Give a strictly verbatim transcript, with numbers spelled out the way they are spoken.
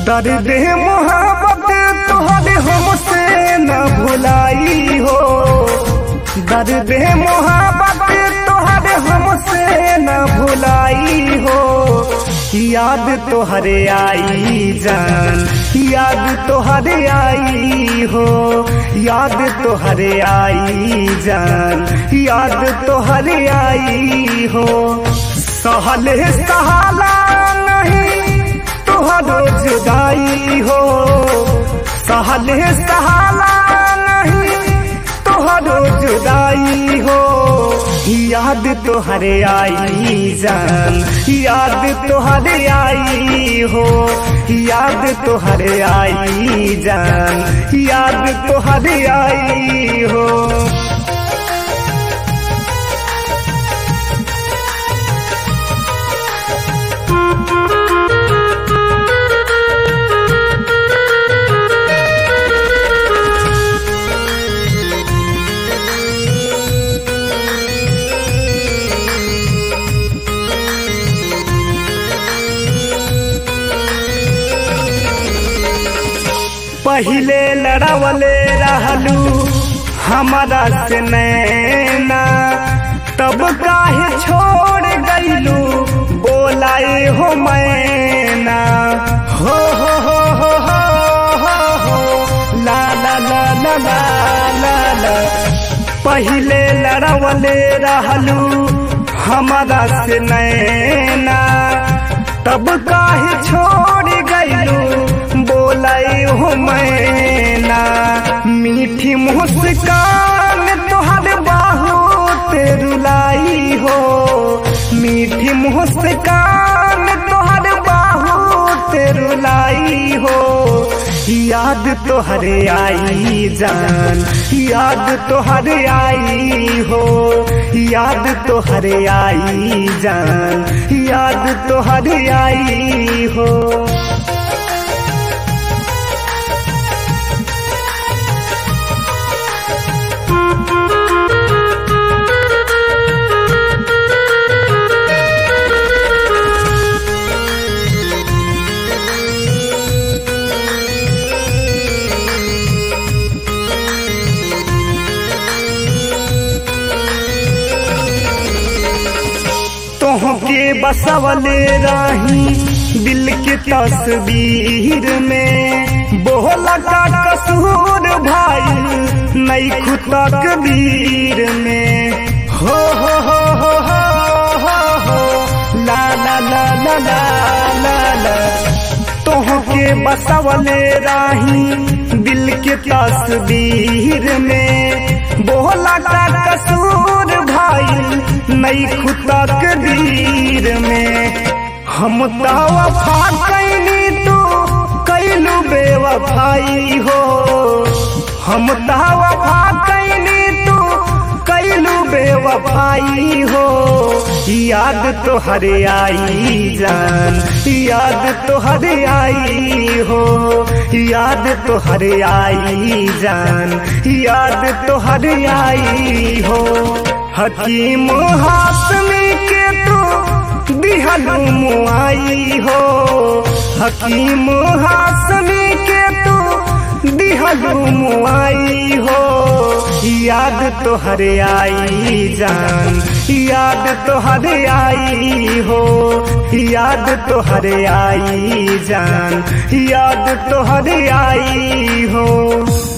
दर्द मोहब्बत तोहर हमसे न भुलाई हो, दर्द मोहब्बत तोहर हमसे न भुलाई हो। याद तोहरे आई जान, याद तोहरे आई हो, याद तोहरे आई जान, याद तोहरे आई हो। सहले सहाला नहीं तोहरो जुदाई हो, सहले सहाला नहीं तोहरो जुदाई हो। याद तोहरे आई जान, याद तोहरे आई हो, याद तोहरे आई जान, याद तोहरे आई हो। पहिले लड़ावले रहलू हमारा से नैना, तब काहे छोड़ गईलू बोलाए हो मैना। हो हो हो हो हो हो ला ला ला ला ला ला ला। पहिले लड़ावले रहलू हमारा से नैना, तब काहे छोड़ गईलू बोलाई हो मैना। मीठी मुस्कान तोहर बहुत रुलाई हो, मीठी मुस्कान तोहर बहुत रुलाई हो। याद तोहरे आई जान, याद तोहरे आई हो, याद तोहरे आई जान, याद तोहरे आई हो। तोहके बसवले रही दिल के तस्वीर में, बोला का कसूर भाई नई खुदा कबीर में। हो हो हो हो हो हो हो ला ला ला ला ला ला ला। तोहके बसवले रही दिल के तस्वीर में, बोला का कसूर भाई नई खुदा कबीर में। हम तो वफा कैली तू कैलू बेवफाई हो, हम तो वफा कैली तू कैलू बेवफाई हो। याद तोहरे आई जान, याद तोहरे आई हो, याद तोहरे आई जान, याद तोहरे आई हो। हकीम हासमी के तू दिहलू मुआई हो, हकीम हासमी के तू दिहलू मुआई हो। याद तोहरे आई जान, याद तोहरे आई हो, याद तोहरे आई जान, याद तोहरे आई हो।